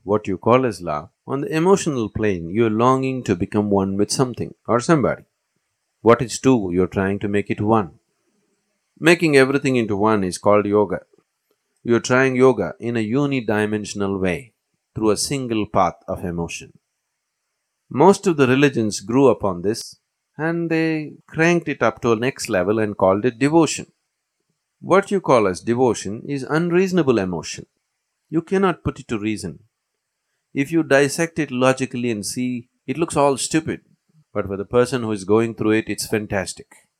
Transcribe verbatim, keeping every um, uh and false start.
what you call as love, on the emotional plane, you're longing to become one with something or somebody. What is two, you're trying to make it one. Making everything into one is called yoga. You're trying yoga in a unidimensional way through a single path of emotion. Most of the religions grew upon this and they cranked it up to a next level and called it devotion. What you call as devotion is unreasonable emotion. You cannot put it to reason. If you dissect it logically and see, it looks all stupid. But for the person who is going through it, it's fantastic.